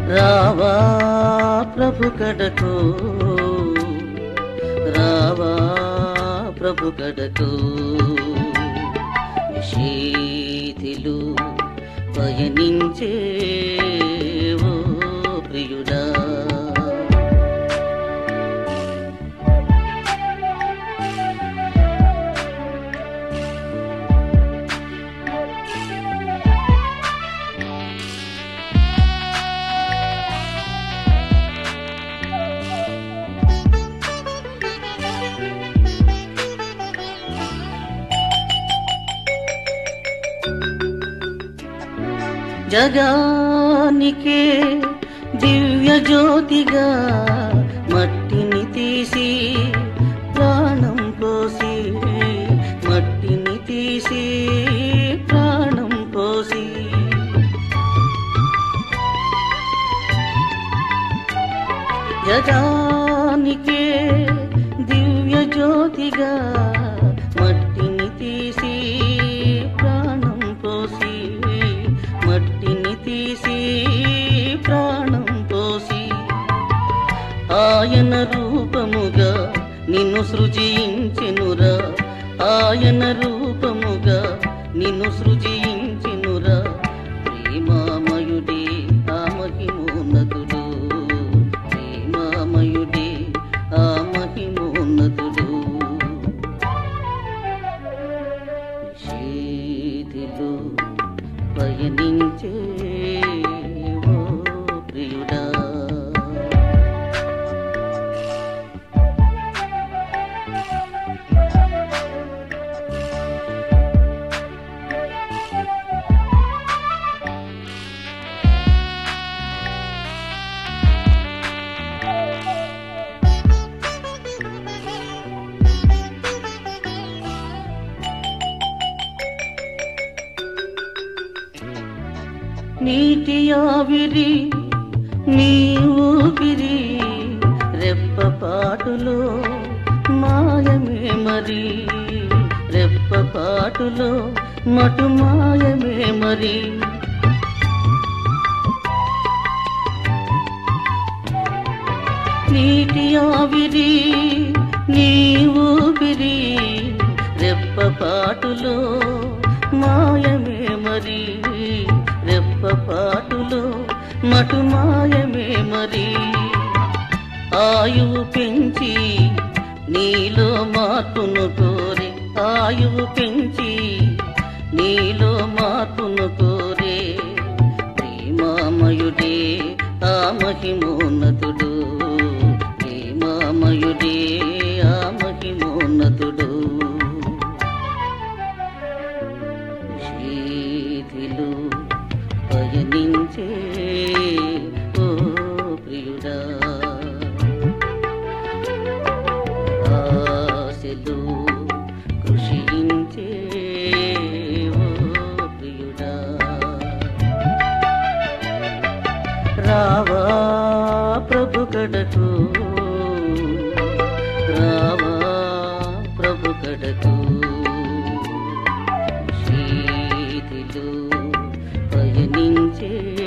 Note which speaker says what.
Speaker 1: రావా ప్రభు కడకు, రావా ప్రభు కడకు, నిషేధిలు పయనించే ఓ ప్రియుడా. జగానికే దివ్య జ్యోతిగా మట్టిని తీసి ప్రాణం పోసి, మట్టిని తీసి ప్రాణం పోసి, జగానికే దివ్య జ్యోతిగా మట్టిని తీసి ప్రాణం పోసి, మట్టిని తీసి ప్రాణం పోసి, ఆయన రూపముగా నిన్ను సృజించెనురా, ఆయన రూపముగా నిన్ను సృజించెనురా. ప్రేమామయుడే ఆ మహిమోన్నతుడు, ప్రేమామయుడే ఆ మహిమోన్నతుడు. నిషేధిలో పయనించే ఓ ప్రియుడా. నీటి ఆవిరి నీ ఊపిరి రెప్పపాటులో మాయమే మరి, రెప్పపాటులో మటు మాయమే మరి. నీటి ఆవిరి నీ ఊపిరి రెప్పపాటులో మాయమే మరి, రెప్పపాటులో మటు మాయమే మరి. ఆయువు పెంచి నీలో మార్పును కోరే, ఆయువు పెంచి నీలో మార్పును కోరే. ప్రేమామయుడే ఆ మహిమోన్నతుడు, ప్రేమామయుడే ఆ మహిమోన్నతుడు. నిషేధిలో పయనించే ఓ ప్రియుడా. ఆశలు కృషించే ఓ ప్రియుడా. రావా ప్రభు కడకు, రావా ప్రభు కడకు, నిషేధిలో పయనించే